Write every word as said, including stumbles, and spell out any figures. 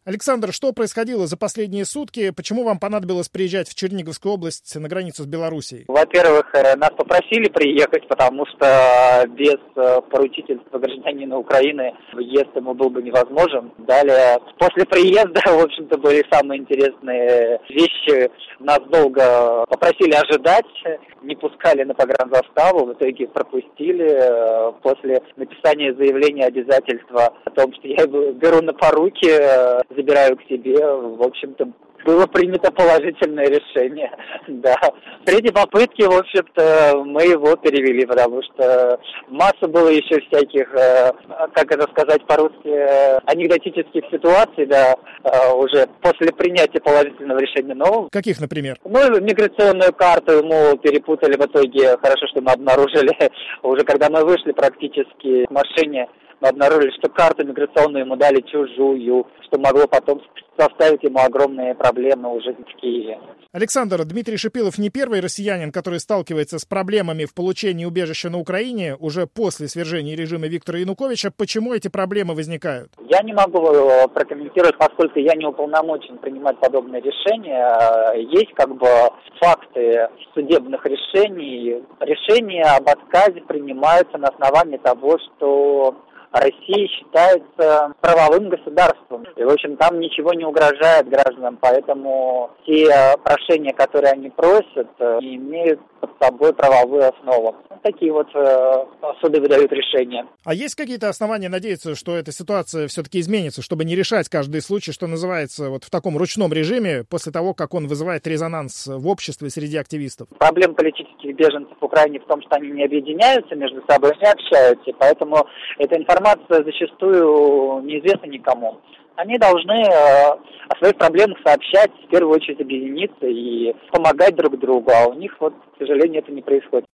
Александр, что происходило за последние сутки? Почему вам понадобилось приезжать в Черниговскую область на границу с Белоруссией? Во-первых, нас попросили приехать, потому что без поручительства гражданина Украины въезд ему был бы невозможен. Далее, после приезда, в общем-то, были самые интересные вещи. Нас долго попросили ожидать, не пускали на погранзаставу, в итоге пропустили. После написания заявления обязательства о том, что я беру на поруки, забираю к себе, в общем-то, было принято положительное решение, да. В третьей попытке, в общем-то, мы его перевели, потому что масса было еще всяких, как это сказать по-русски, анекдотических ситуаций, да, уже после принятия положительного решения нового. Каких, например? Ну, миграционную карту ему перепутали в итоге, хорошо, что мы обнаружили, уже когда мы вышли практически к машине, мы обнаружили, что карту миграционную ему дали чужую, что могло потом составить ему огромные проблемы уже в Киеве. Александр, Дмитрий Шипилов не первый россиянин, который сталкивается с проблемами в получении убежища на Украине уже после свержения режима Виктора Януковича. Почему эти проблемы возникают? Я не могу прокомментировать, поскольку я не уполномочен принимать подобные решения. Есть как бы факты судебных решений. Решения об отказе принимаются на основании того, что Россия считается правовым государством. И, в общем, там ничего не угрожает гражданам, поэтому те прошения, которые они просят, не имеют под собой правовую основу. Вот такие вот э, суды выдают решения. А есть какие-то основания надеяться, что эта ситуация все-таки изменится, чтобы не решать каждый случай, что называется, вот в таком ручном режиме, после того, как он вызывает резонанс в обществе среди активистов? Проблема политических беженцев в Украине в том, что они не объединяются между собой, не общаются, поэтому эта информация зачастую неизвестна никому. Они должны э, о своих проблемах сообщать, в первую очередь объединиться и помогать друг другу, а у них, вот, к сожалению, это не происходит.